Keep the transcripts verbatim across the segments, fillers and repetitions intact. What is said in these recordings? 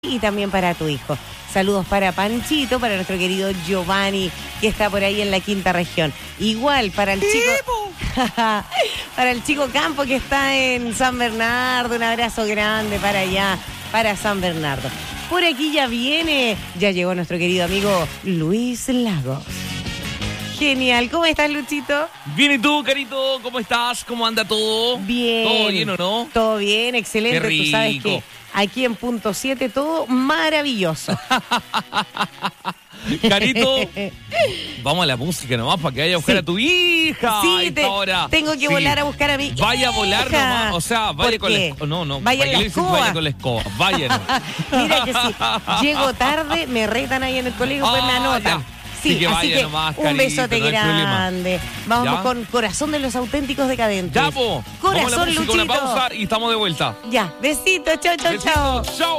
y también para tu hijo. Saludos para Panchito, para nuestro querido Giovanni, que está por ahí en la quinta región. Igual para el chico... para el chico Campo, que está en San Bernardo. Un abrazo grande para allá, para San Bernardo. Por aquí ya viene, ya llegó nuestro querido amigo Luis Lagos. Genial, ¿cómo estás, Luchito? Bien, ¿y tú, Carito? ¿Cómo estás? ¿Cómo anda todo? Bien. ¿Todo bien o no? Todo bien, excelente. Qué rico. Tú sabes que aquí en Punto siete todo maravilloso. Carito, vamos a la música nomás para que vaya a buscar Sí. a tu hija. Sí, te, ahora. tengo que Sí. volar a buscar a mi Vaya a volar hija. nomás, o sea, vaya ¿Por con la qué? escoba. No, no, Vaya en ¿para qué la le dicen que escoba. vaya con la escoba? Vaya nomás. Mira que si llego tarde, me retan ahí en el colegio, pues me Ah, anotan. ya. Sí, Sí, que así vaya que nomás, un Carito, besote no hay problema. grande. Vamos ¿Ya? con Corazón de los Auténticos Decadentes. Ya, po. Vamos a la Corazón, música, una Luchito. pausa y estamos de vuelta. Ya, besito, chao, chao, chao. Besitos, chao.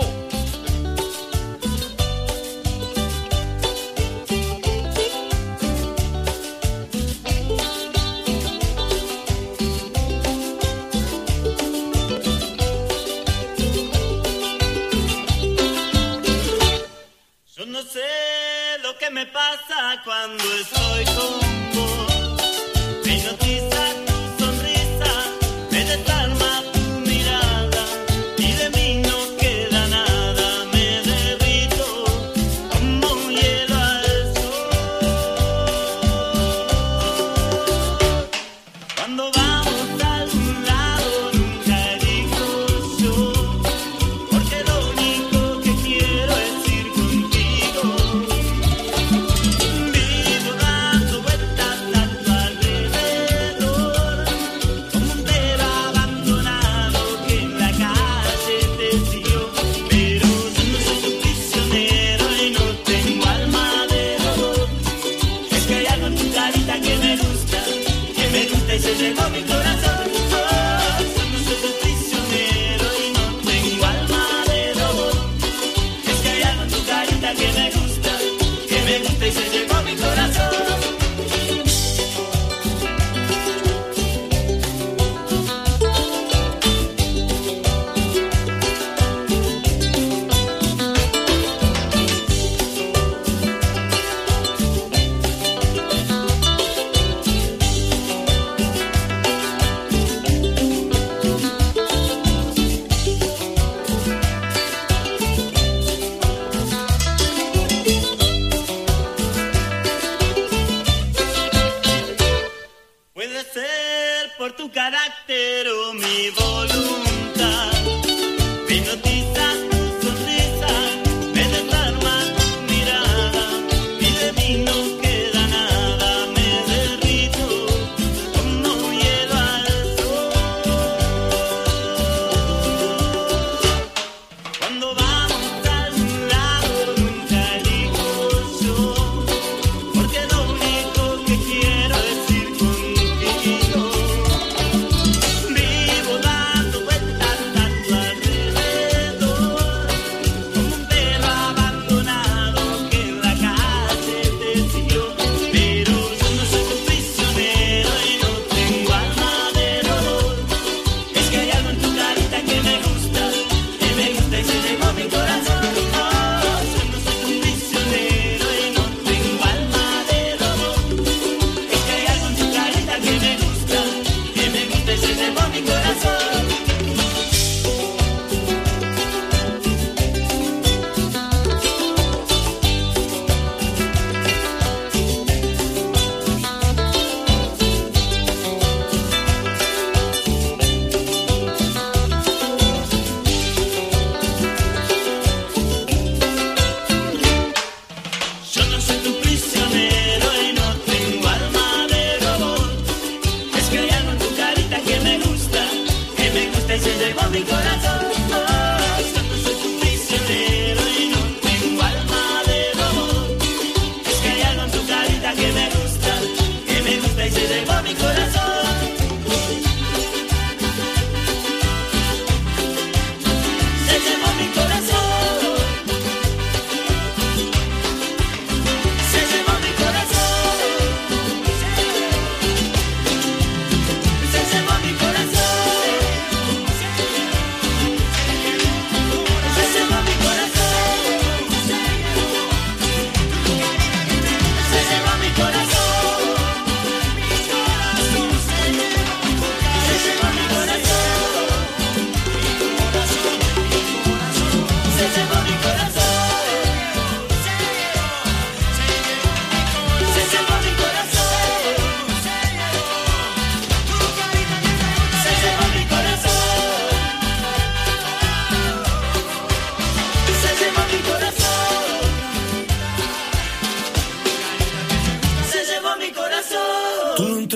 Yo no sé lo que me pasa cuando estoy con vos. Me hipnotiza tu sonrisa, me desarma tu mirada y de mí no queda nada. Me derrito como hielo al sol. Cuando vamos a algún lado nunca elijo yo, porque lo único que quiero es ir contigo. Vivo dando vueltas a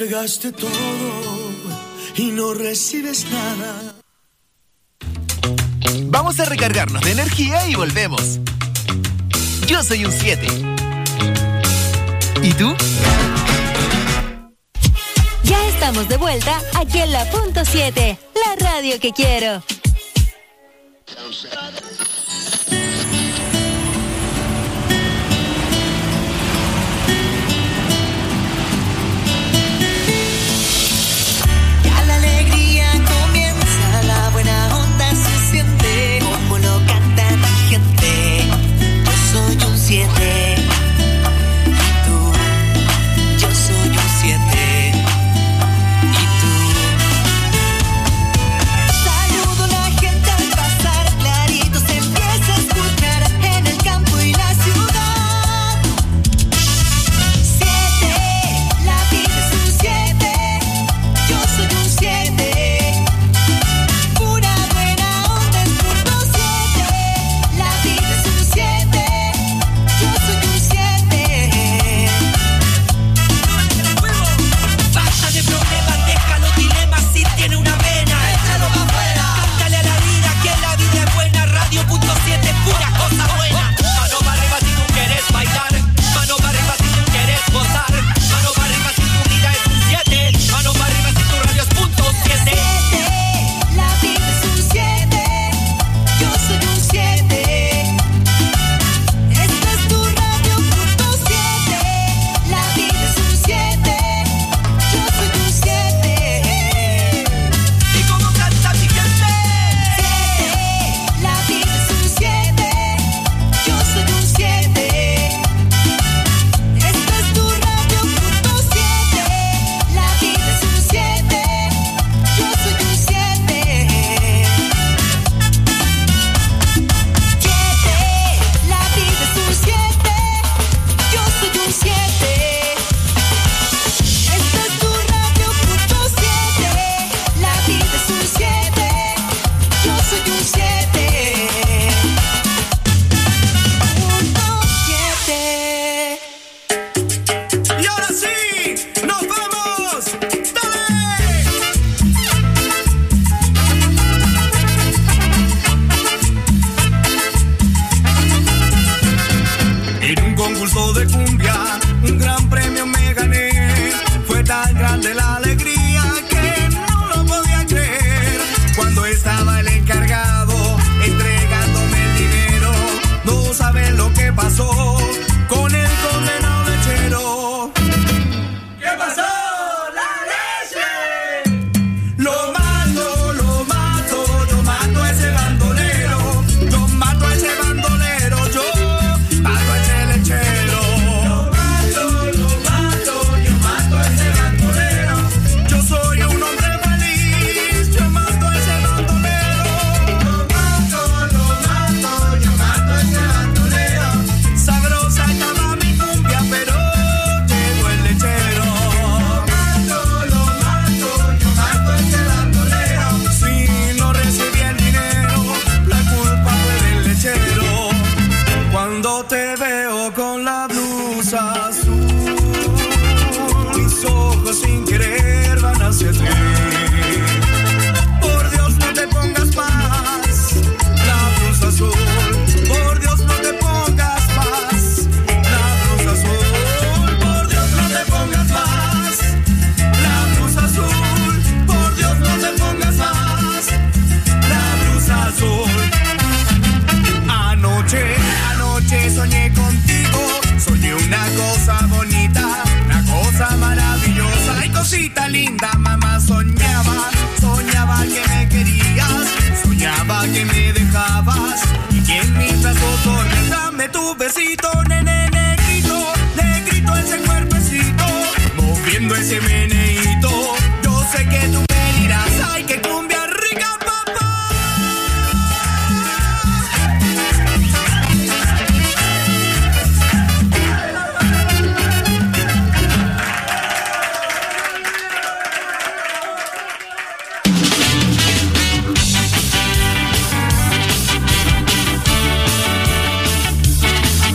entregaste todo y no recibes nada. Vamos a recargarnos de energía y volvemos. Yo soy un siete. ¿Y tú? Ya estamos de vuelta aquí en la punto siete, la radio que quiero. Ya la alegría comienza, la buena onda se siente, como lo canta mi gente. Yo soy un siete.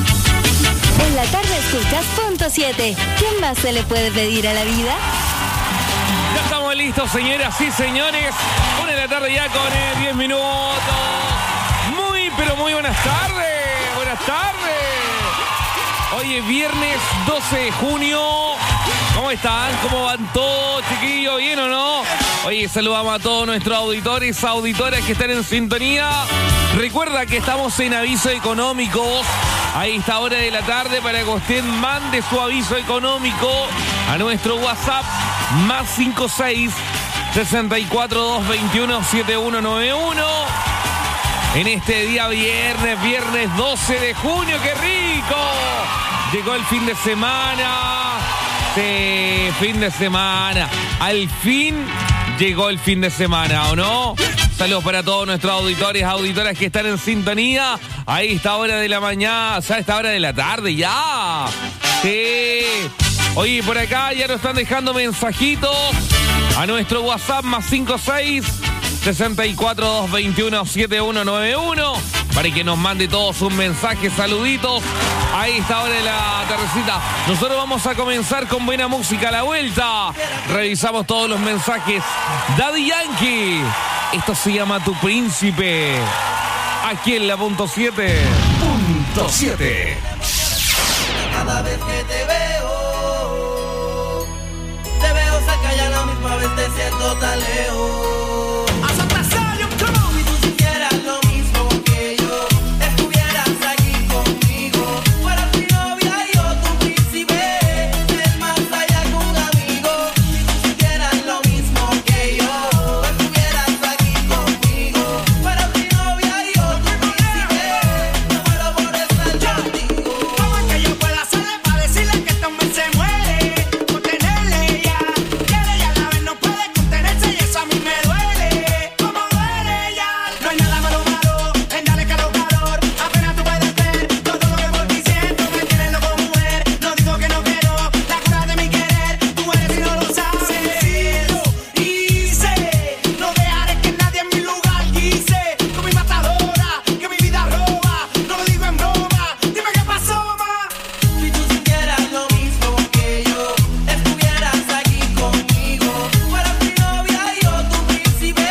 ¿Qué más se le puede pedir a la vida? Ya estamos listos, señoras y señores. Una de la tarde ya con eh, diez minutos. Muy, pero muy buenas tardes. Buenas tardes. Hoy es viernes doce de junio. ¿Cómo están? ¿Cómo van todos, chiquillos? ¿Bien o no? Oye, saludamos a todos nuestros auditores, auditoras que están en sintonía. Recuerda que estamos en aviso económico a esta hora de la tarde para que usted mande su aviso económico a nuestro WhatsApp más cinco seis, sesenta y cuatro, doscientos veintiuno, setenta y uno noventa y uno. En este día viernes, viernes doce de junio, ¡qué rico! Llegó el fin de semana. Sí, fin de semana. Al fin llegó el fin de semana, ¿o no? Saludos para todos nuestros auditores, auditoras que están en sintonía a esta hora de la mañana, o sea, a esta hora de la tarde, ya. Sí. Oye, por acá ya nos están dejando mensajitos a nuestro WhatsApp más cinco seis, sesenta y cuatro, doscientos veintiuno, setenta y uno noventa y uno para que nos mande todos un mensaje, saluditos a esta hora de la tardecita. Nosotros vamos a comenzar con buena música a la vuelta. Revisamos todos los mensajes. Daddy Yankee, esto se llama Tu Príncipe. Aquí en la punto siete. Punto siete. Cada vez que te veo, te veo cerca y a la misma vez te siento tan lejos. Si tú sintieras lo mismo que yo, estuvieras aquí conmigo, fueras mi novia y yo tu príncipe, es más allá que un amigo. Si tú sintieras lo mismo que yo, estuvieras aquí conmigo, fueras mi novia y yo tu príncipe, me muero por estar contigo. ¿Cómo es que yo puedo hacerle para decirle que este hombre se muere por tenerle ya? Quiere y a la vez no puede contenerse y eso a mí me duele, como duele ya. No hay nada malo malo en darle calor, calor. Apenas tú puedes ver todo lo que por ti siento. Me tienes loco, mujer, no digo que no quiero. La cura de mi querer, tú eres y no lo sabes. Sencillo, hice, no dejaré que nadie en mi lugar quise. Con mi matadora, que mi vida roba, no lo digo en broma. Dime qué pasó, ma. Si tú sintieras lo mismo que yo, estuvieras aquí conmigo, fueras mi novia y yo tu príncipe,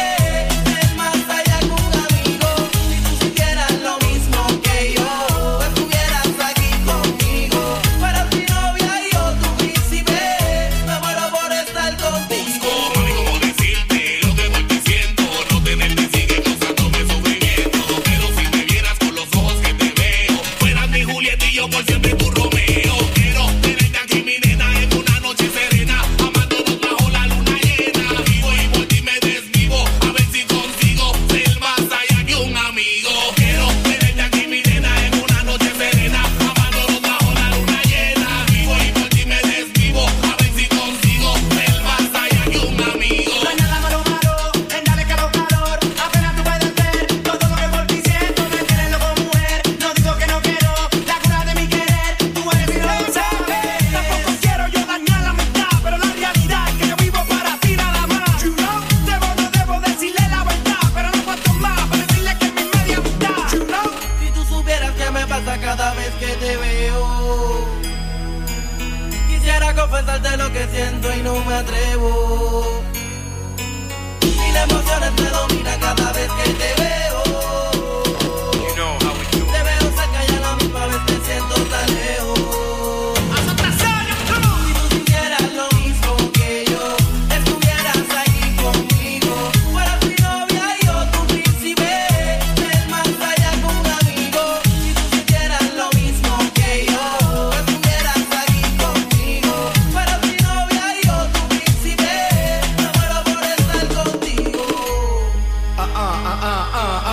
es más allá que un amigo. Si tú sintieras lo mismo que yo, estuvieras aquí conmigo, fueras mi novia y yo tu príncipe, me muero por estar contigo. ¿Cómo decirte lo que voy diciendo? No tenerte sigue causándome sufrimiento. Pero si me vieras con los ojos que te veo, fueras mi Julieta y yo por siempre tu Romeo. Quiero tenerte aquí, mi nena, en una noche serena, amándonos bajo la luna llena. Vivo y por ti me desvivo, a ver si consigo ser más allá que un amigo. Quiero tenerte aquí, mi nena, en una noche serena, amándonos bajo la luna llena. Vivo y por ti me desvivo, a ver si consigo ser más allá que un amigo. No hay nada malo malo en darle calor, calor. Apenas tú puedes ver todo lo que por ti siento. Me tienes loco, mujer, no digo que no quiero. La cura de mi querer, tú eres y no lo sabes. Tampoco quiero yo dañar la amistad, pero la realidad es que yo vivo para ti nada más. You know, debo, no debo decirle la verdad, pero no cuento más para decirle que es mi media amistad. You know. Si tú supieras qué me pasa cada vez que te veo, quisiera confesarte lo que siento y no me atrevo. Mil emociones me dominan cada vez que te veo. Te veo cerca y a la misma vez te siento tan lejos. Si tú sintieras lo mismo que yo, estuvieras aquí conmigo, fueras mi novia y yo tu príncipe, es más allá que un amigo. Si tú sintieras lo mismo que yo, estuvieras aquí conmigo, fueras mi novia y yo tu príncipe, me muero por estar contigo. Ah, ah, ah, ah, ah,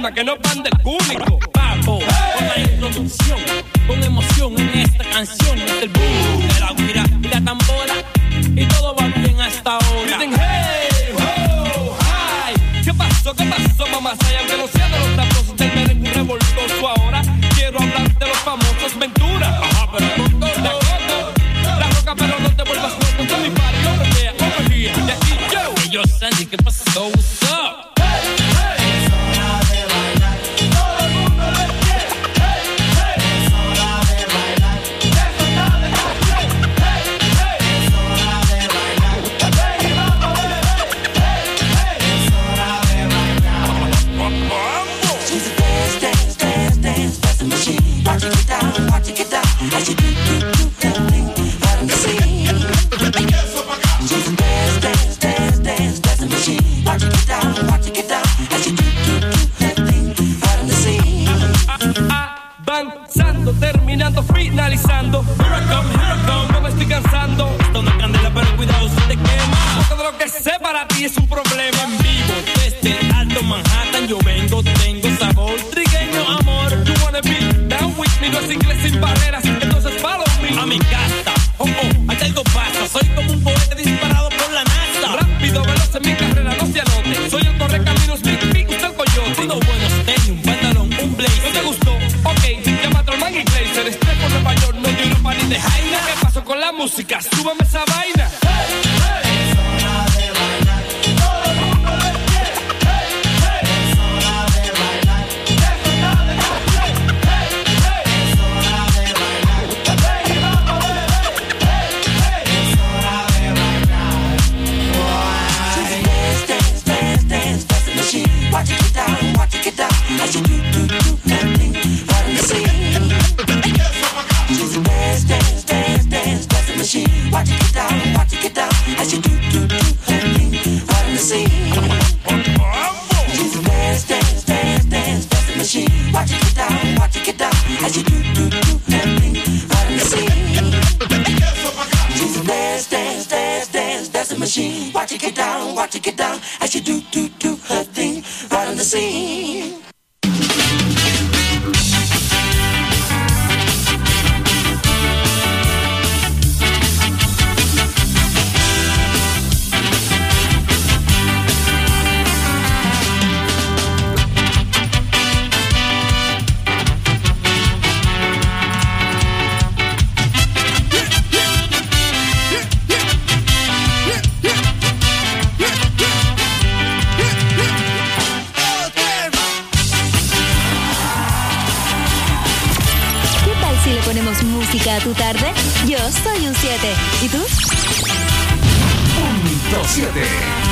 alma que no van del cúnico. Papo, con la introducción, con emoción en esta canción. Es el boom de la guira y la tambora. Y todo va bien hasta ahora. Dicen, hey, ho, hi. ¿Qué pasó? ¿Qué pasó, mamá? Y aunque no sea de los trapos del merengue revoltoso ahora, quiero hablar de los famosos Ventura. Ajá, pero no, la coco, la roca, pero no te vuelvas loco. Son mi party, over there, over here. Y aquí yo. Y yo, Sandy, ¿qué pasó? What's up? Avanzando, terminando, finalizando. Here I come, here I come, no me estoy cansando. Esto no es candela, pero cuidado si te quema. Porque de lo que sé para ti es un problema. En vivo, desde el alto Manhattan yo vengo, tengo sabor trigueño, amor. You wanna be down with me, no es inglés sin barreras, entonces follow me. A mi casa, oh oh, aquí algo pasa. Soy como un cohete disparado por la NASA. Rápido, veloz en mi carrera, no se anote. Soy el correcaminos, Big Big, usted el coyote. Unos buenos tenis, un pantalón, un blazer. ¿No te gustó? Ok, llama a Trollman y Glazer. Estrés por Nueva York, no tiene pan ni de Jaina. ¿Qué pasó con la música? Súbame esa vaina. Hey, hey. Es hora de bailar. Todo el mundo de pie. Hey, hey. Es hora de bailar. Despertar de pie. Hey, hey. Es hora de bailar. Ven y vamos, bebé. Hey, hey. Es hora de bailar. Dance, dance, dance, dance, that's the machine. Watch it get down, watch it get down. As you do, do, do, that thing. Right in the scene. Just dance, dance, dance, dance, that's the machine. Watch it get down, watch it get down. As you do, do, do, that thing. Right in the scene. Just dance, dance, dance, dance, that's the machine. Watch it get down, watch it get down. As you do, do, do, that thing. Right in the scene. Just dance, dance, dance, dance, that's the machine. Watch it get down, watch it get down. As you do, do, do, that thing. Right in the scene. Si le ponemos música a tu tarde, yo soy un siete. ¿Y tú? Punto siete.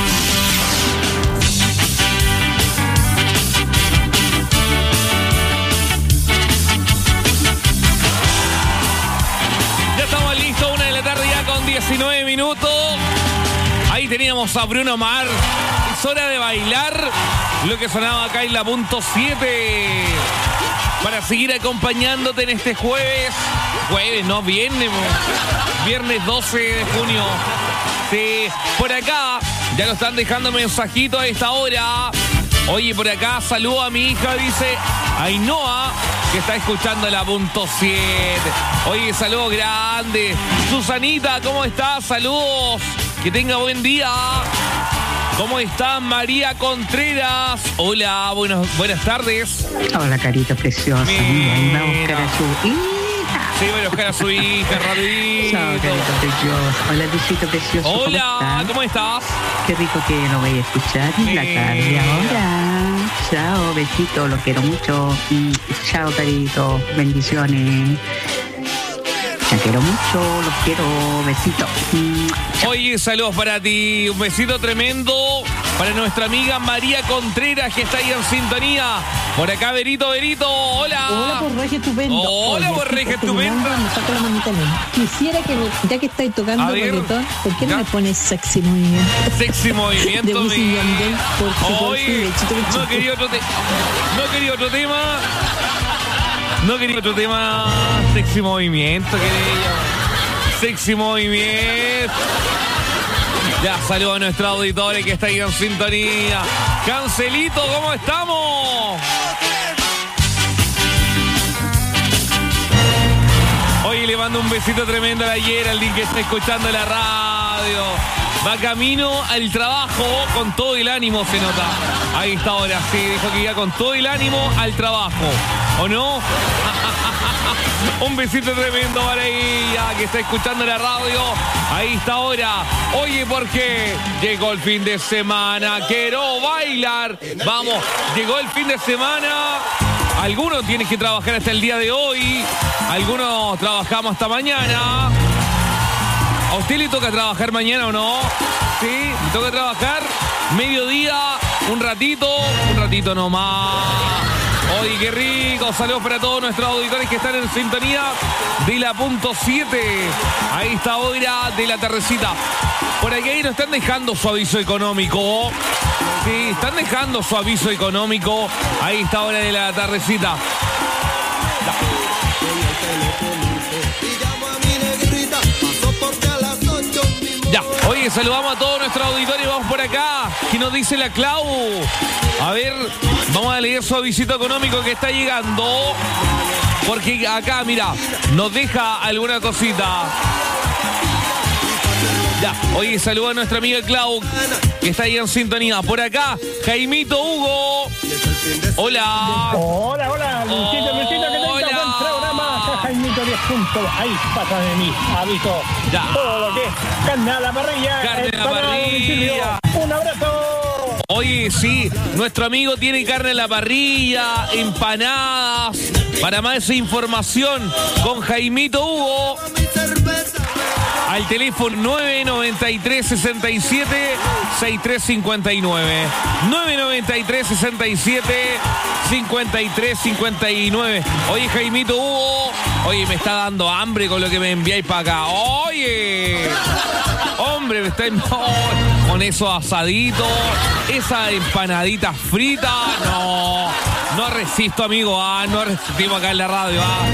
Ya estamos listos, una de la tarde ya con diecinueve minutos. Ahí teníamos a Bruno Mars. Es hora de bailar lo que sonaba acá en la punto siete. Para seguir acompañándote en este jueves. Jueves, no, viernes. Viernes doce de junio. Sí, por acá ya lo están dejando mensajitos a esta hora. Oye, por acá saludo a mi hija, dice Ainhoa, que está escuchando la punto siete. Oye, saludos grandes. Susanita, ¿cómo estás? Saludos. Que tenga buen día. ¿Cómo está María Contreras? Hola, buenos, buenas tardes. Hola, carita preciosa. Mira, ahí va a buscar a su hija. Sí, voy a buscar a su hija, rapidito. Chao, carita preciosa. Hola, Luisito precioso. Hola, ¿cómo, ¿cómo estás? Qué rico que lo voy a escuchar en la tarde ahora. Chao, besito, lo quiero mucho. Chao, carito, bendiciones. Te quiero mucho, los quiero, besito. Oye, saludos para ti, un besito tremendo para nuestra amiga María Contreras, que está ahí en sintonía. Por acá, Berito, Berito, hola. Hola, por Regia Estupendo. Hola, Oye, por Regia estoy Estupendo. terminando, me saco la manita a mí. Quisiera que, me- ya que estáis tocando A ver, reggaetón, ¿por qué no ya. me pones sexy movimiento? Sexy De movimiento, Wisin y mi. Yandel, por su Oye, perfil, bechito, bechito. no quería otro, te- no quería otro tema. No quería otro tema. Sexy movimiento, quería. Sexy movimiento. Ya saludo a nuestros auditores que está ahí en sintonía. Cancelito, ¿cómo estamos? le mando un besito tremendo a la Geraldine que está escuchando la radio. Va camino al trabajo con todo el ánimo, se nota. Ahí está ahora, sí, dijo que iba con todo el ánimo al trabajo. ¿O no? Un besito tremendo para ella que está escuchando la radio. Ahí está ahora. Oye, ¿por qué? Llegó el fin de semana. Quiero bailar. Vamos, llegó el fin de semana. Algunos tienen que trabajar hasta el día de hoy. Algunos trabajamos hasta mañana. ¿A usted le toca trabajar mañana o no? ¿Sí? ¿Le toca trabajar? Mediodía, un ratito, un ratito nomás. Oye, qué rico. Saludos para todos nuestros auditores que están en sintonía de la punto siete. Ahí está hora de la tardecita. Por aquí nos están dejando su aviso económico. Sí, están dejando su aviso económico. Ahí está hora de la tardecita. Ya, oye, saludamos a todos nuestros auditores. Vamos por acá. ¿Qué nos dice la Clau? A ver, vamos a leer su avisito económico que está llegando. Porque acá, mira, nos deja alguna cosita. Ya, oye, saludo a nuestra amiga Clau, que está ahí en sintonía. Por acá, Jaimito Hugo. Hola. Hola, hola, Luisito, Luisito, que tengo buen programa. Jaimito diez puntos. Ahí pasa de mí, aviso. Ya. Todo lo que es carne a la parrilla. Carne a la parrilla. Un abrazo. Oye, sí, nuestro amigo tiene carne a la parrilla, empanadas. Para más información, con Jaimito Hugo. Al teléfono nueve noventa y tres, sesenta y siete, sesenta y tres cincuenta y nueve. nueve noventa y tres, sesenta y siete, cincuenta y tres cincuenta y nueve. Oye, Jaimito Hugo, oye, me está dando hambre con lo que me enviáis para acá. Oye, hombre, me está... Oh, con esos asaditos, esa empanadita frita. No, no resisto, amigo. Ah, no resistimos acá en la radio. Ah,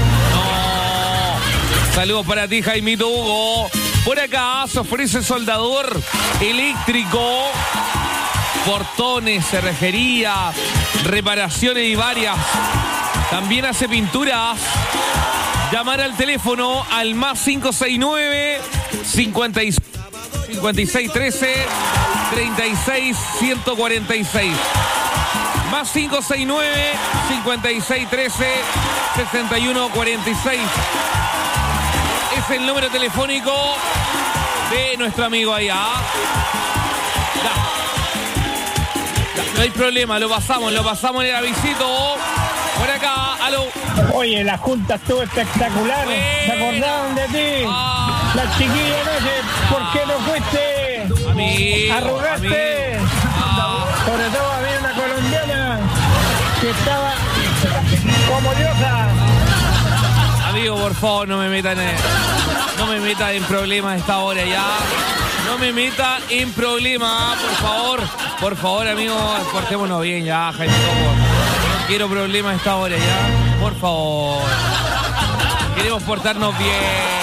no. Saludos para ti, Jaimito Hugo. Por acá se ofrece soldador eléctrico, portones, cerrajería, reparaciones y varias. También hace pinturas. Llamar al teléfono al más cinco seis nueve, cincuenta y seis trece, treinta y seis ciento cuarenta y seis. Más cinco seis nueve, cincuenta y seis trece, sesenta y uno cuarenta y seis. Es el número telefónico de nuestro amigo allá. Ya. Ya, no hay problema, lo pasamos, lo pasamos en el avisito. Por acá, aló. Oye, la junta estuvo espectacular. Buena. ¿Se acordaron de ti? Ah. La chiquilla noche, ¿por qué no fuiste? Amigo, Arrugaste. amigo. Ah. Sobre todo había una colombiana que estaba como diosa. Amigo, por favor, no me metan en, no me meta en problemas a esta hora ya. No me meta en problemas, por favor. Por favor, amigo, portémonos bien ya, Jaime. No quiero problemas a esta hora ya. Por favor. Queremos portarnos bien.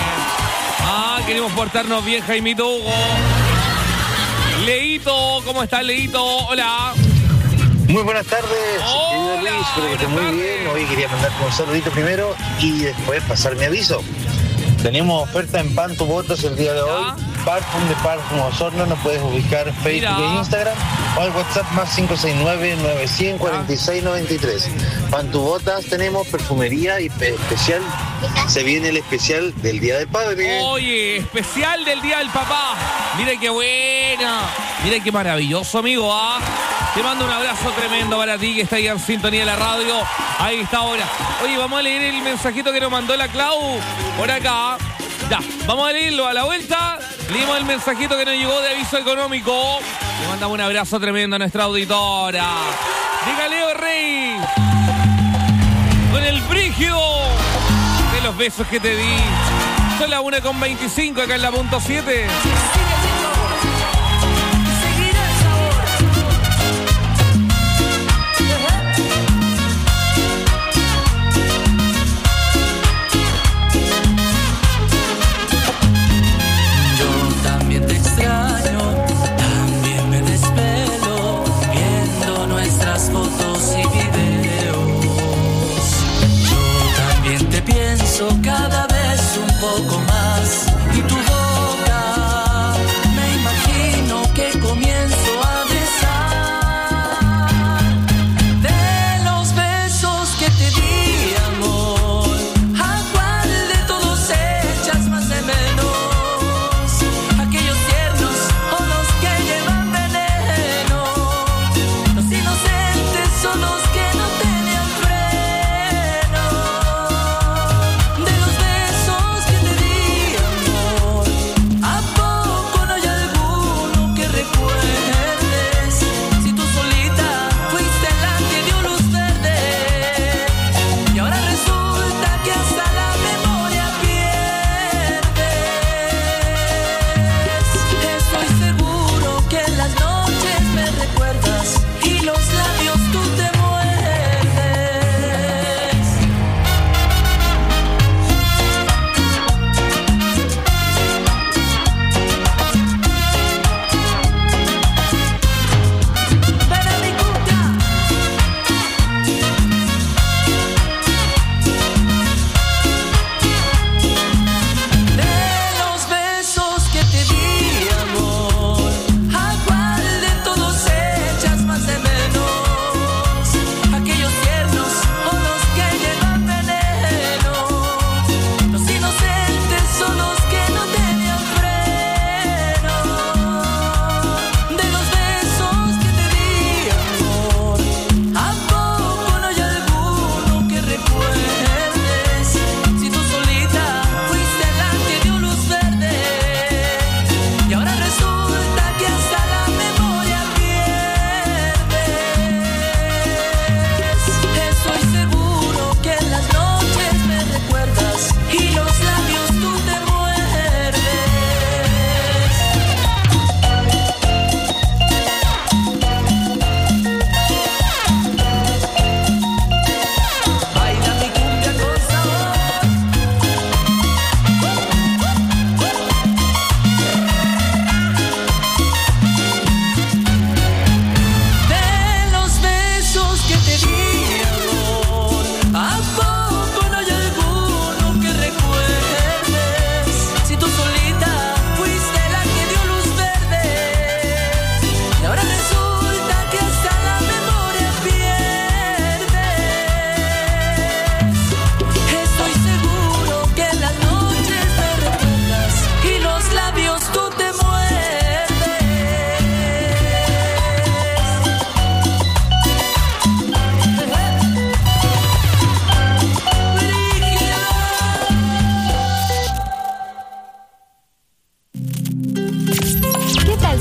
Ah, queremos portarnos bien, Jaimito Hugo. Leito, ¿cómo estás, Leito? Hola. Muy buenas tardes, Hola, querido Luis, espero que estés muy buenas bien. tardes. Hoy quería mandarte un saludito primero y después pasar mi aviso. Tenemos oferta en Pan Tu Votos el día de hoy. Parfum de Parfum Osorno, nos puedes ubicar en Facebook Mira. e Instagram o al WhatsApp más cinco seis nueve, nueve cero cero, cuarenta y seis noventa y tres. Pan Tu Botas, tenemos perfumería y pe- especial. Se viene el especial del Día del Padre. Oye, especial del Día del Papá. Mira qué buena. Mira qué maravilloso, amigo. ¿Ah? Te mando un abrazo tremendo para ti que está ahí en sintonía de la radio. Ahí está ahora. Oye, vamos a leer el mensajito que nos mandó la Clau. Por acá. Ya, vamos a leerlo a la vuelta. Leímos el mensajito que nos llegó de aviso económico. Le mandamos un abrazo tremendo a nuestra auditora. Diga Leo Rey. Con el brígido de los besos que te di. Son las una con veinticinco acá en la punto siete. También te extraño, también me desvelo, viendo nuestras fotos y videos. Yo también te pienso cada vez un poco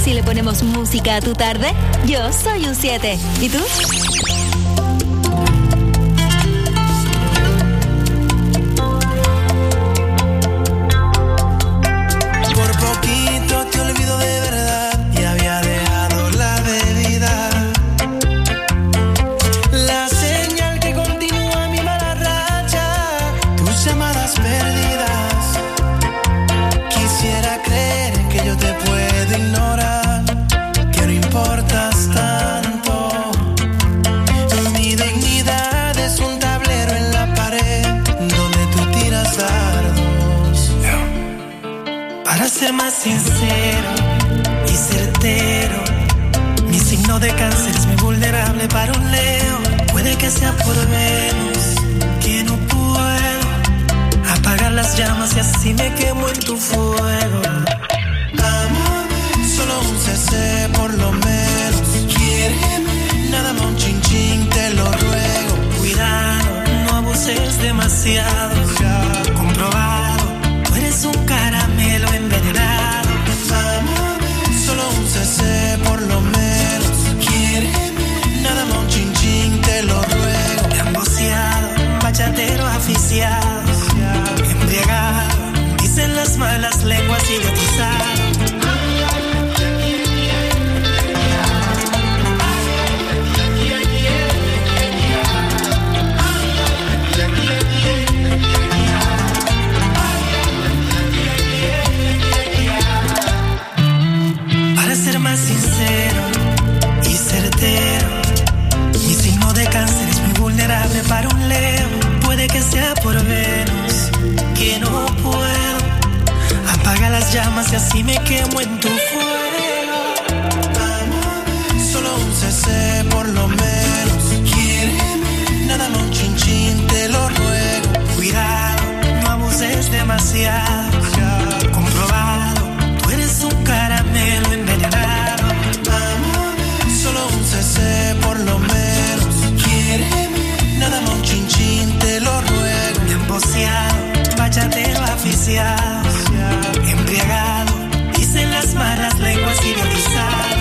si le ponemos música a tu tarde? Yo soy un siete. ¿Y tú? Por poquito te olvido de verdad y había dejado la bebida. La señal que continúa mi mala racha, tus llamadas perdidas. Quisiera creer que yo te puedo ignorar, que no importas tanto. Mi dignidad es un tablero en la pared donde tú tiras dardos. Para ser más sincero y certero, mi signo de cáncer es muy vulnerable para un Leo. Puede que sea por Venus, que no puedo apagar las llamas y así me quemo en tu fuego. Amame, solo un C C por lo menos. Quiéreme, nada más un chin chin, te lo ruego. Cuidado, no abuses demasiado. Ya comprobado, tú eres un caramelo envenenado. Amame, solo un C C por lo menos. Quiéreme, nada más un chin chin, te lo ruego. Emboceado, bachatero aficiado, embriagado, dicen las malas lenguas idiotizado. Para ser más sincero y certero, mi signo de cáncer es muy vulnerable para un Leo. Puede que sea por Venus, que no puedo apaga las llamas y así me quemo en tu fuego. Amame, solo un C C por lo menos. Quiéreme, nada más un chin chin, te lo ruego. Cuidado, no abuses demasiado. Ya comprobado, tú eres un caramelo envenenado. Amame, solo un C C por lo menos. Quiéreme, nada más un chin chin, te lo ruego. Emboceado, bachatero aficiado, embriagado, dicen las malas lenguas idiotizado.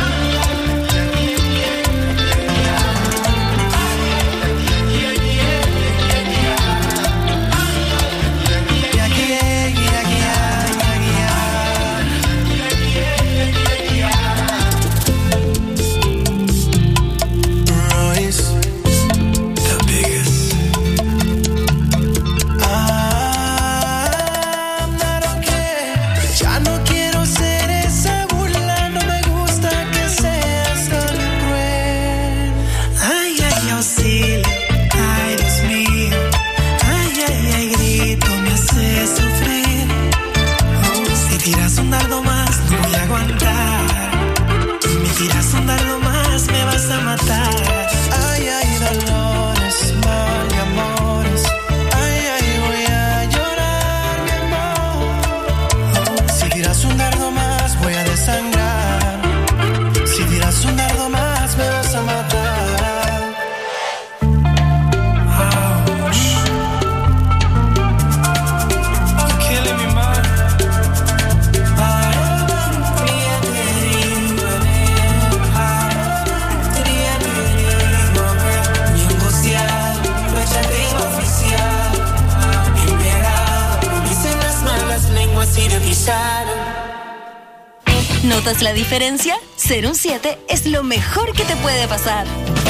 ¿Notas la diferencia? Ser un siete es lo mejor que te puede pasar.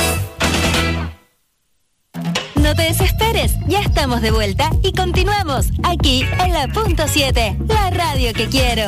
No te desesperes, ya estamos de vuelta y continuamos aquí en la punto siete, la radio que quiero.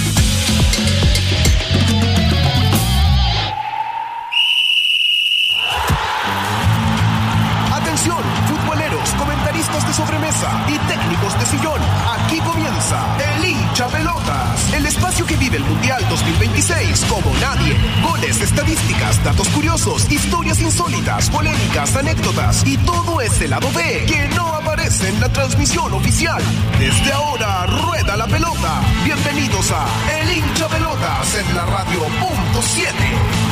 Atención, futboleros, comentaristas de sobremesa y técnicos de sillón. Aquí comienza el hincha pelotas, el espacio que vive el Mundial dos mil veintiséis como nadie. Goles, estadísticas, datos curiosos, historias insólitas, polémicas, anécdotas y todo ese lado B que no aparece en la transmisión oficial. Desde ahora rueda la pelota. Bienvenidos a el hincha pelotas en la radio punto siete.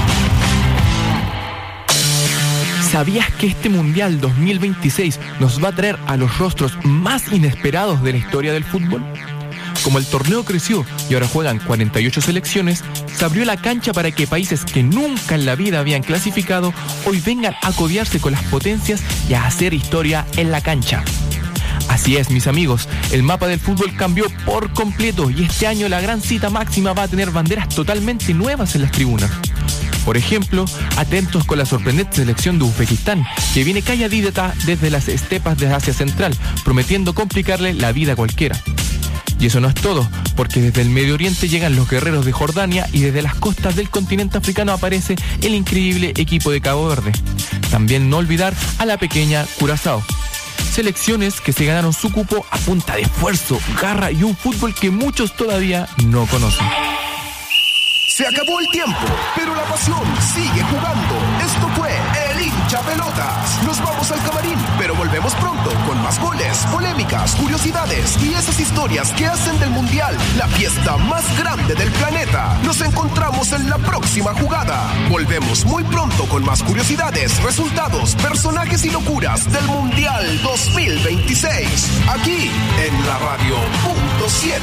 ¿Sabías que este Mundial dos mil veintiséis nos va a traer a los rostros más inesperados de la historia del fútbol? Como el torneo creció y ahora juegan cuarenta y ocho selecciones, se abrió la cancha para que países que nunca en la vida habían clasificado hoy vengan a codearse con las potencias y a hacer historia en la cancha. Así es, mis amigos, el mapa del fútbol cambió por completo y este año la gran cita máxima va a tener banderas totalmente nuevas en las tribunas. Por ejemplo, atentos con la sorprendente selección de Uzbekistán, que viene calladita desde las estepas de Asia Central, prometiendo complicarle la vida a cualquiera. Y eso no es todo, porque desde el Medio Oriente llegan los guerreros de Jordania y desde las costas del continente africano aparece el increíble equipo de Cabo Verde. También no olvidar a la pequeña Curazao. Selecciones que se ganaron su cupo a punta de esfuerzo, garra y un fútbol que muchos todavía no conocen. Se acabó el tiempo, pero la pasión sigue jugando. Esto fue El Hincha Pelotas. Nos vamos al camarín, pero volvemos pronto con más goles, polémicas, curiosidades y esas historias que hacen del Mundial la fiesta más grande del planeta. Nos encontramos en la próxima jugada. Volvemos muy pronto con más curiosidades, resultados, personajes y locuras del Mundial dos mil veintiséis. Aquí en la Radio punto siete.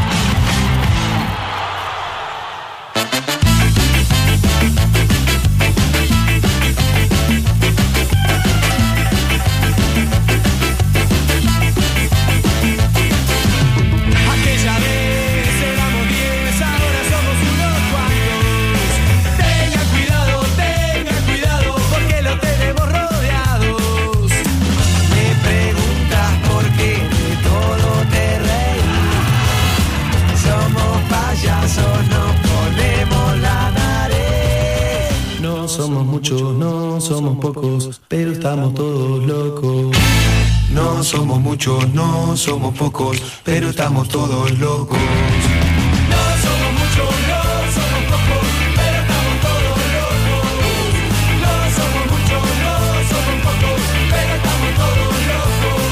Somos muchos, no somos pocos, pero estamos todos locos. No somos muchos, no somos pocos, pero estamos todos locos. No somos muchos, no somos pocos, pero estamos todos locos. No somos muchos, no somos pocos, pero estamos todos locos.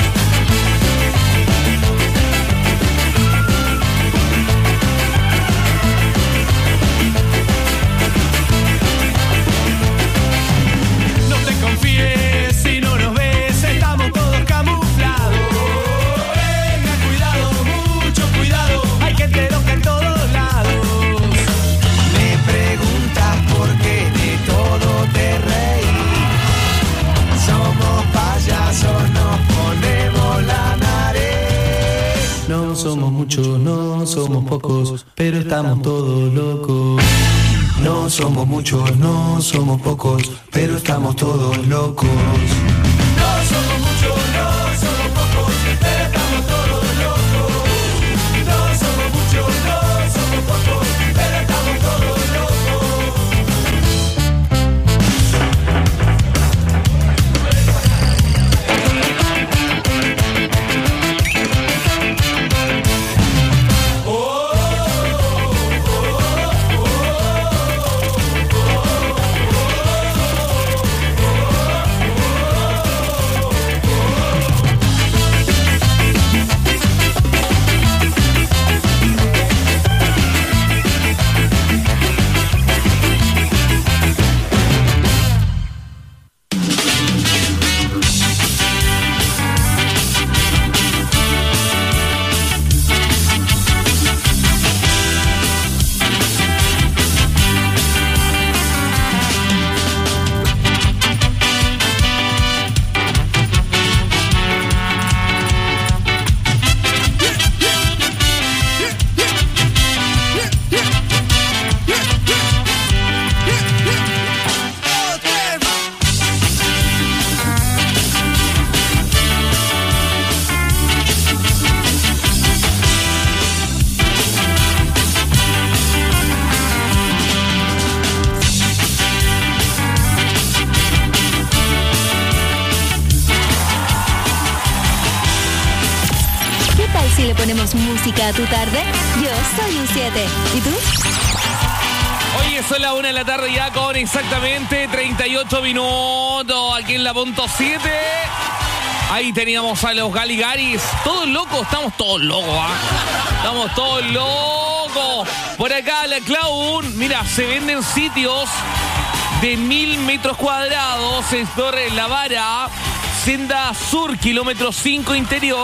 No te confíes si no nos ves, estamos todos camuflados. Venga, cuidado, mucho cuidado, hay gente loca en todos lados. Me preguntas por qué de todo te reís. Somos payasos, nos ponemos la nariz. No somos muchos, no somos pocos, pero estamos todos locos. No somos muchos, no somos pocos, pero estamos todos locos. No somos muchos, no somos pocos, pero estamos todos locos. No somos muchos, no somos pocos, pero estamos todos locos. Si le ponemos música a tu tarde, yo soy un siete. ¿Y tú? Oye, son las una de la tarde ya con exactamente treinta y ocho minutos aquí en la punto siete. Ahí teníamos a los Galigaris. Todos locos, estamos todos locos, ¿ah? Estamos todos locos. Por acá la Clown, mira, se venden sitios de mil metros cuadrados en Torre La Vara, Senda Sur, kilómetro cinco interior,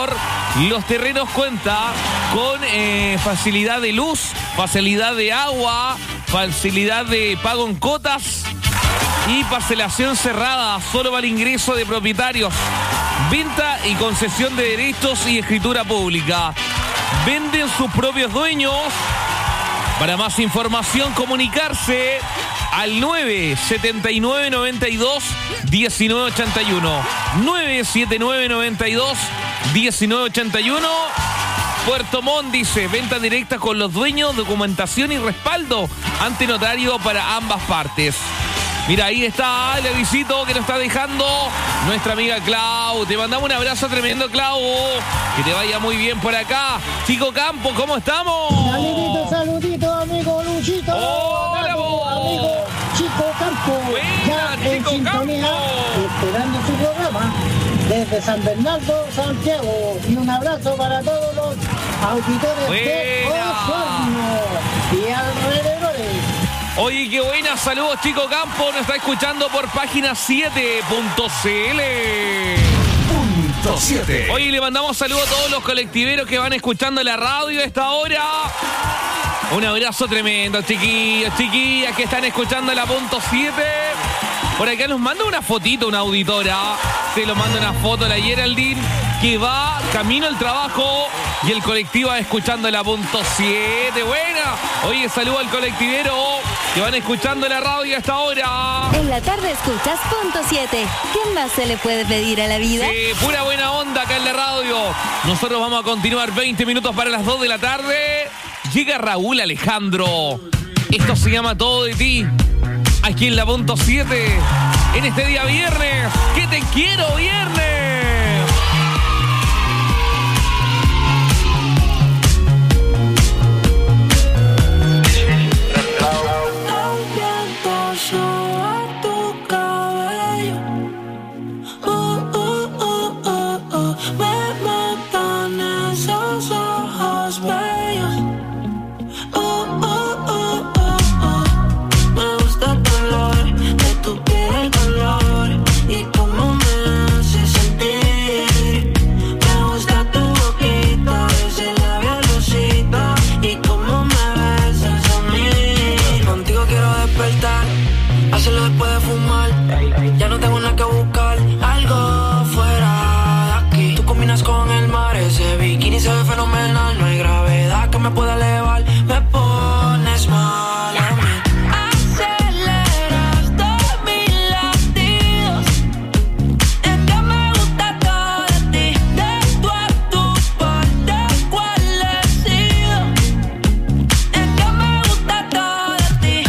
Los Terrenos cuenta con eh, facilidad de luz, facilidad de agua, facilidad de pago en cotas y parcelación cerrada, solo para ingreso de propietarios. Venta y concesión de derechos y escritura pública. Venden sus propios dueños. Para más información, comunicarse al nueve siete nueve, nueve dos, uno nueve ocho uno. nueve siete nueve, nueve dos, uno nueve ocho uno. Puerto Montt dice, venta directa con los dueños, documentación y respaldo ante notario para ambas partes. Mira, ahí está el avisito que nos está dejando nuestra amiga Clau. Te mandamos un abrazo tremendo, Clau. Que te vaya muy bien por acá. Chico Campo, ¿cómo estamos? Saludito, saludito, amigo Luchito. Hola, vos. Amigo Chico Campo. Buena, ya en Chico sintonía, Campo. esperando su programa desde San Bernardo, Santiago. Y un abrazo para todos los auditores de Buena. Osorno y alrededores. Oye, qué buena. Saludos, Chico Campo. Nos está escuchando por página siete punto c l. Punto siete. Oye, le mandamos saludos a todos los colectiveros que van escuchando la radio a esta hora. Un abrazo tremendo, chiquillos, chiquillas que están escuchando la punto siete. Por acá nos manda una fotito, una auditora. Se lo manda una foto la Geraldine, que va camino al trabajo y el colectivo va escuchando la punto siete. Buena. Oye, saludo al colectivero que van escuchando la radio a esta hora. En la tarde escuchas punto siete. ¿Qué más se le puede pedir a la vida? Sí, pura buena onda acá en la radio. Nosotros vamos a continuar veinte minutos para las dos de la tarde. Llega Raúl Alejandro. Esto se llama Todo de Ti. Aquí en la punto siete. En este día viernes. ¡Que te quiero, viernes! Tu cabello, uh, uh, uh, uh, uh. Me matan esos ojos bellos, uh, uh, uh, uh, uh. Me gusta el color de tu piel, el color y cómo me hace sentir. Me gusta tu boquita, ese labial rosita y cómo me besas a mí. Contigo quiero despertar, hacerlo después de fumar. Ya no tengo nada que buscar, algo fuera de aquí. Tú combinas con el mar, ese bikini se ve fenomenal. No hay gravedad que me pueda elevar. Me pones mal a mí. Aceleras todos mis latidos. Es que me gusta todo de ti. De tu a tu parte, ¿cuál he sido? Es que me gusta todo de ti.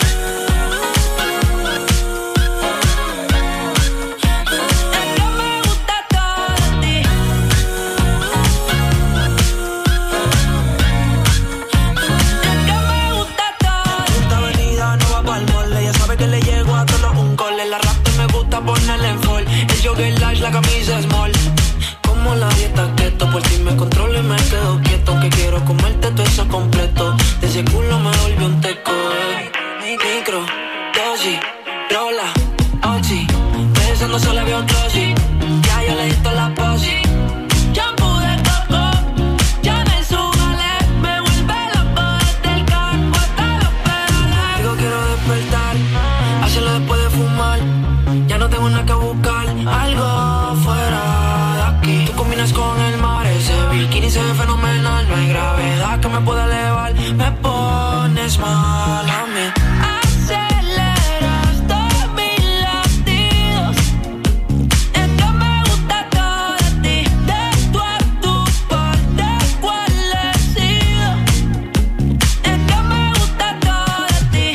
Ponerle en fall, el jogger large, la camisa small. Como la dieta keto, por ti me controlo y me quedo quieto. Que quiero comerte todo eso completo. De ese culo me volvió un teco. Eh. Micro, dosis, rola, oxi. Pensando solo veo glossy. Ya yo le di toda la posi. Shampoo de coco, ya me súbale. Me vuelve loco desde el carro hasta los pedales. Digo quiero despertar, hacerlo después de fumar. Ya no tengo nada que buscar, algo fuera de aquí. Tú combinas con el mar, ese bikini se ve fenomenal. No hay gravedad que me pueda elevar. Me pones mal a mí. Aceleras todos mis latidos. Es que me gusta todo de ti. De tu a tu parte, ¿cuál he sido? Es que me gusta todo de ti.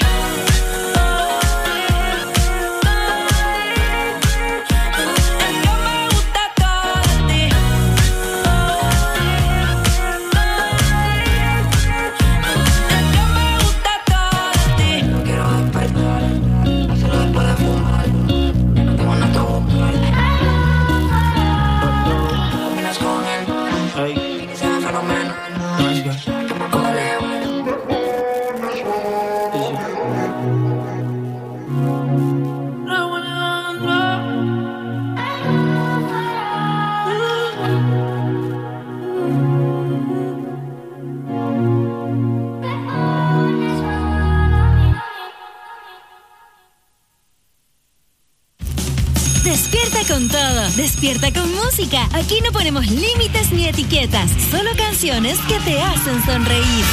Despierta con todo, despierta con música. Aquí no ponemos límites ni etiquetas, solo canciones que te hacen sonreír.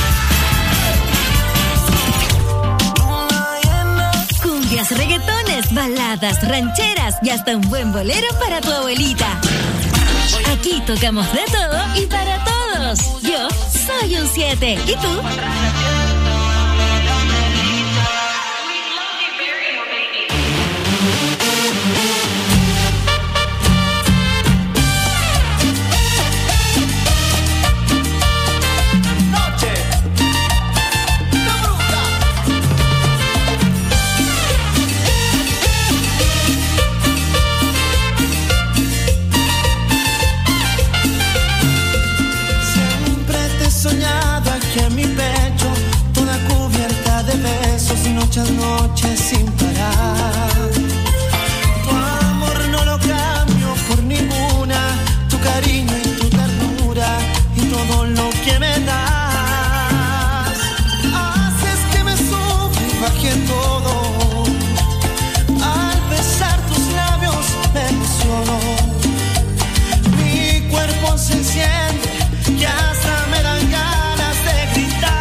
Cumbias, reggaetones, baladas, rancheras y hasta un buen bolero para tu abuelita. Aquí tocamos de todo y para todos. Yo soy un siete. ¿Y tú? Muchas noches sin parar. Tu amor no lo cambio por ninguna. Tu cariño y tu ternura y todo lo que me das. Haces que me sufra y baje todo. Al besar tus labios me emociono. Mi cuerpo se enciende y hasta me dan ganas de gritar.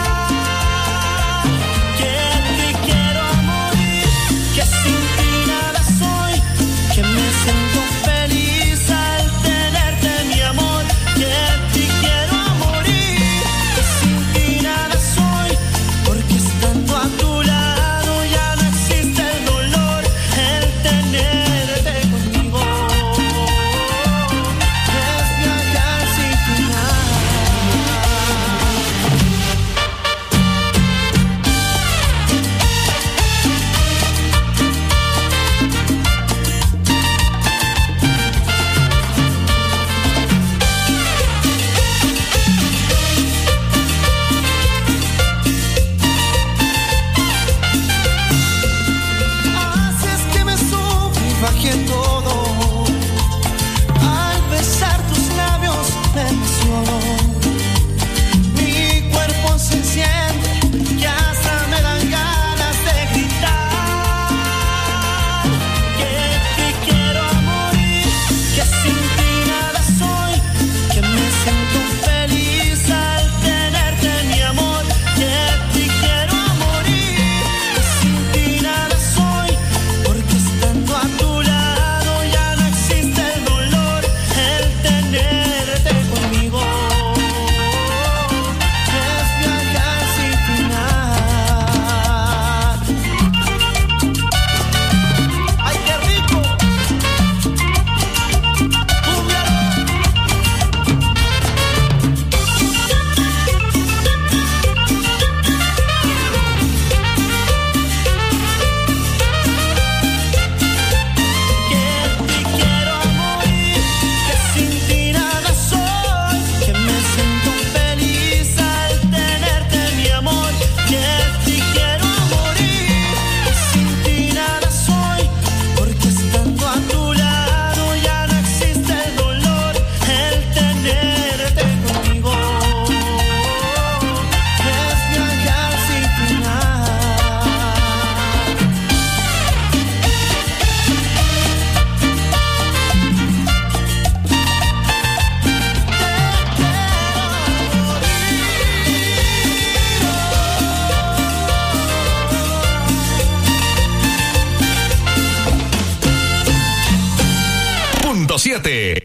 siete.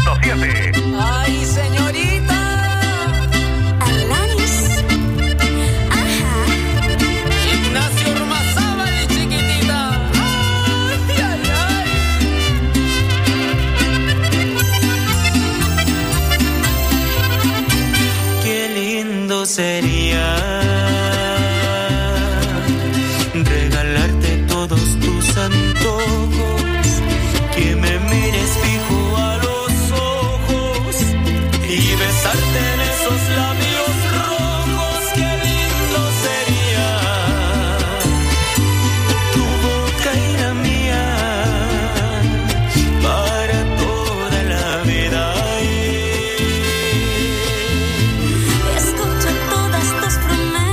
Ay, señorita. Alanis. Ajá. Ignacio Ormazábal, chiquitita. Ay, ay, ay. Qué lindo sería regalarte todos tus antojos, que me mires fijo a los ojos y besarte en esos labios rojos. Qué lindo sería tu boca y la mía para toda la vida. Escucha todas tus promesas.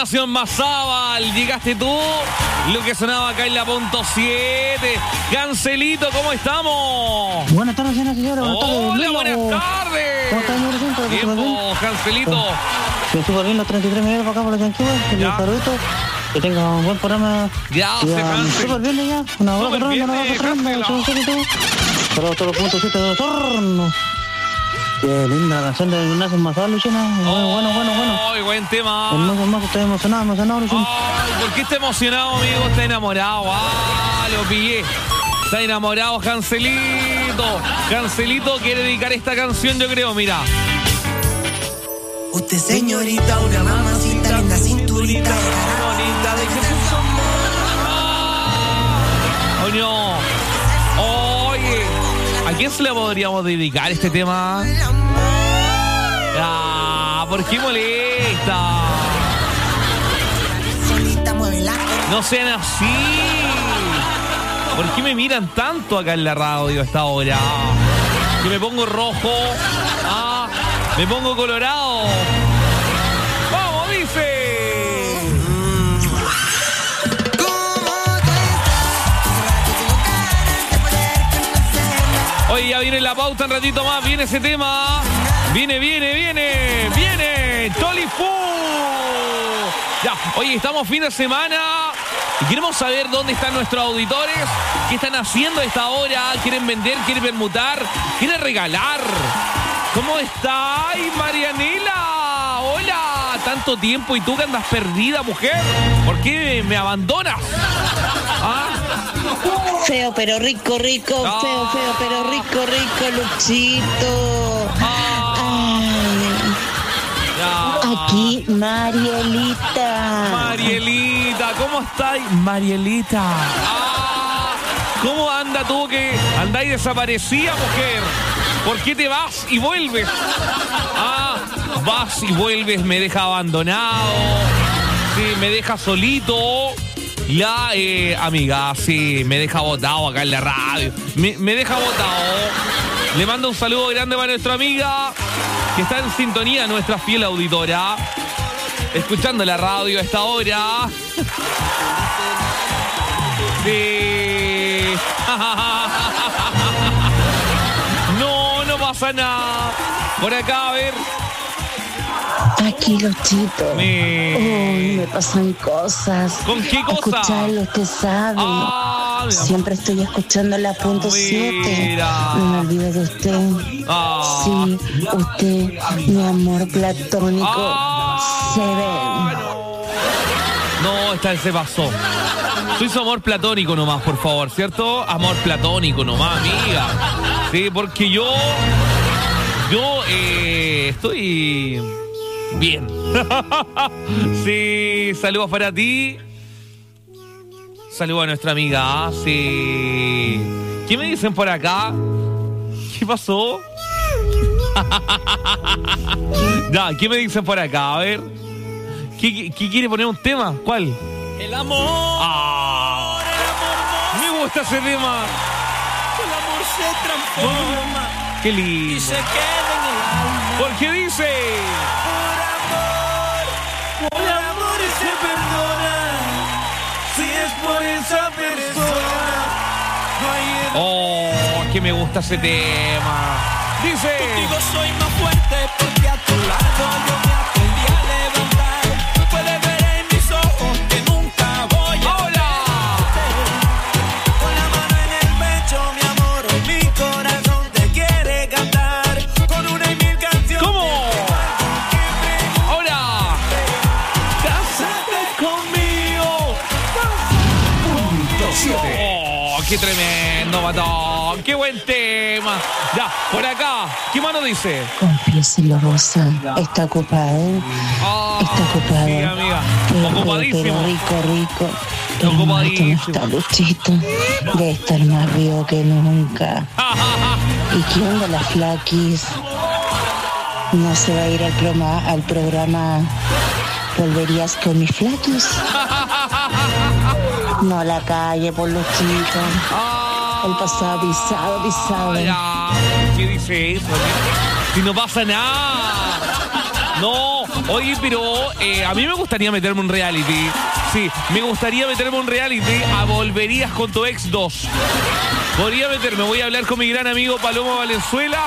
Agrupación Mazábal, llegaste tú. Lo que sonaba acá en la punto siete. Cancelito, ¿cómo estamos? Buenas tardes, señora, señora. Buenas tardes. Hola, Lilo. buenas tardes. ¿Cómo está, señora, señora? Tiempo, Cancelito. Yo estoy volviendo los treinta y tres minutos para acá por los Yanquibas. Un saludito. Que tenga un buen programa. Ya, se canse. Súper bien ya. Una hora Súper que bien, ronda, una hora que ronda. Saludos a todos los puntos siete de Osorno. Qué linda la canción de Ignacio Mazal, Luciana. Bueno, bueno, bueno, bueno. Ay, buen tema. Hermoso, hermoso. Estoy emocionado, emocionado, Luciana. Ay, ¿por qué está emocionado, amigo? Está enamorado. Ah, lo pillé. Está enamorado, Cancelito. Cancelito quiere dedicar esta canción, yo creo, mira. Usted, señorita, una mamacita en la cinturita. Bonita de Jesús. Oh, no. Oye, ¿a quién se le podríamos dedicar este tema? Ah, ¿por qué molesta? No sean así. ¿Por qué me miran tanto acá en la radio a esta hora? Que me pongo rojo. Ah, me pongo colorado. ¡Vamos, dice! Oye, ya viene la pauta un ratito más. Viene ese tema. Viene, viene, viene. Viene. Tolifú. Ya, oye, estamos fin de semana. Y queremos saber dónde están nuestros auditores. ¿Qué están haciendo a esta hora? ¿Quieren vender? ¿Quieren permutar? ¿Quieren regalar? ¿Cómo está? ¡Ay, Marianela! ¡Hola! Tanto tiempo y tú que andas perdida, mujer. ¿Por qué me abandonas? ¿Ah? Feo pero rico, rico, Ah. feo, feo pero rico, rico, Luchito. Ya. Aquí Marielita. Marielita, ¿cómo estáis? Marielita. Ah, ¿cómo anda tú que andáis desaparecida, mujer? ¿Por qué te vas y vuelves? Ah, vas y vuelves, me deja abandonado. Sí, me deja solito. La eh, amiga, sí, me deja botado acá en la radio. Me, me deja botado. Le mando un saludo grande para nuestra amiga que está en sintonía, nuestra fiel auditora, escuchando la radio a esta hora. Sí. No, no pasa nada. Por acá, a ver. Aquí, Luchito. Me... Uy, me pasan cosas. ¿Con qué cosa? Escucharlo, usted sabe. Ah, Siempre estoy escuchando la punto siete. No me olvido de usted. Ah. Sí, usted, mi amor platónico. Ah. Se ve. No, esta vez se pasó. Soy su amor platónico nomás, por favor, ¿cierto? Amor platónico nomás, amiga. Sí, porque yo... Yo eh, estoy... bien. Sí, saludos para ti. Saludos a nuestra amiga. Sí. ¿Qué me dicen por acá? ¿Qué pasó? Ya, ¿qué me dicen por acá? A ver. ¿Qué, qué, qué quiere poner un tema? ¿Cuál? El amor. Ah, me gusta ese tema. El amor se transforma. Qué lindo. Y se queda en el alma. Porque dice... Por amor se perdona. Si es por esa persona. No hay Oh, que me gusta ese tema. Dice... Contigo soy más fuerte porque a tu lado yo me aprendí a levantar. Puedes ver en mis ojos que nunca voy a olvidarte. Con la mano en el pecho, mi amor, hoy mi corazón te quiere cantar. Con una y mil canciones. ¿Cómo? Ahora. Cásate conmigo. Punto siete. Oh, qué tremendo, matón. Qué buen tema. Ya, por acá. ¿Qué mano dice? Confiéselo, Rosa. Está ocupado. Ah, Está ocupado. sí, amiga. Pero, Ocupadísimo. pero rico, rico. Pero no Ocupadísimo. está Luchito. Debe estar más vivo que nunca. ¿Y qué onda las flaquis? No se va a ir al programa, al programa ¿Volverías con mis flaquis? No la calle por Luchito. El pasado pisado, pisado. Ya. ¿Qué dice eso? Si no pasa nada. No, oye, pero eh, a mí me gustaría meterme un reality. Sí, me gustaría meterme un reality a Volverías con tu ex dos. Podría meterme, voy a hablar con mi gran amigo Paloma Valenzuela.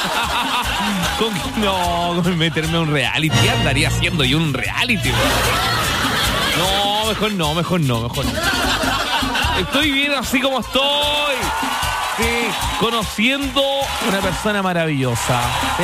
con, no, con meterme un reality. ¿Qué andaría haciendo yo un reality? No, mejor no, mejor no, mejor no. Estoy bien así como estoy. Sí, conociendo una persona maravillosa. Sí.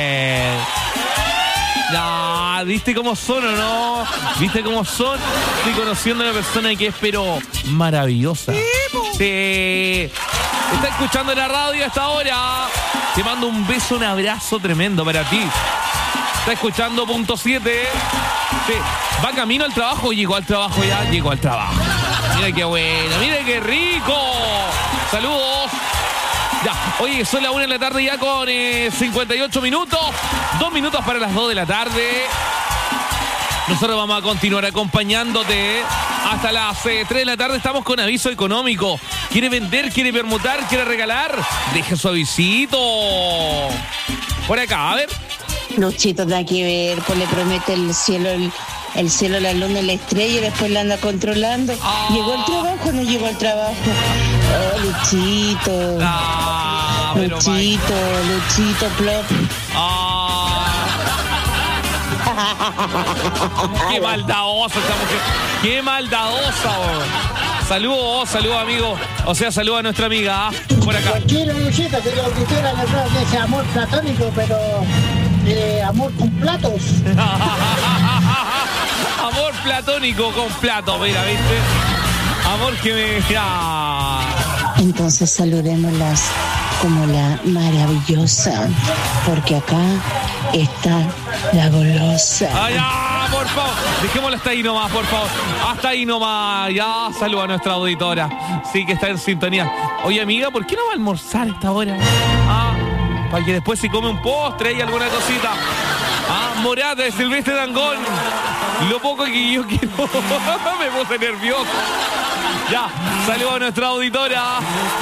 Ya, ¿viste cómo son o no? ¿Viste cómo son? Estoy conociendo a una persona que es pero maravillosa. Sí. Está escuchando la radio a esta hora. Te mando un beso, un abrazo tremendo para ti. Está escuchando punto siete. Sí. Va camino al trabajo, llegó al trabajo ya, llegó al trabajo. Mira qué bueno, mira qué rico. Saludos. Ya, oye, son las una de la tarde ya con eh, cincuenta y ocho minutos. Dos minutos para las dos de la tarde. Nosotros vamos a continuar acompañándote hasta las eh, tres de la tarde. Estamos con aviso económico. ¿Quiere vender? ¿Quiere permutar? ¿Quiere regalar? Deje su avisito. Por acá, a ver. Luchito, nada que ver, pues le promete el cielo, el, el cielo, la luna y la estrella y después la anda controlando. Ah. ¿Llegó al trabajo o no llegó al trabajo? Oh, Luchito. Ah, Luchito, Luchito, plop. Ah. Qué maldadosa esta mujer. Qué maldadosa. Oh. Saludos, saludos amigo. O sea, saludos a nuestra amiga. Por acá. Tranquilo, Luchito, que lo que quiera le creo que ese amor platónico, pero eh, amor con platos. Amor platónico con platos, mira, ¿viste? Amor que me... Ah. Entonces saludémoslas como la maravillosa, porque acá está la golosa. ¡Ay, ya! Por favor, dejémosla hasta ahí nomás, por favor. Hasta ahí nomás. Ya, saluda a nuestra auditora. Sí, que está en sintonía. Oye, amiga, ¿por qué no va a almorzar a esta hora? Ah, para que después si come un postre y alguna cosita. Ah, Morata de Silvestre Dangond. Lo poco que yo quiero. Me puse nervioso. Ya, saluda a nuestra auditora.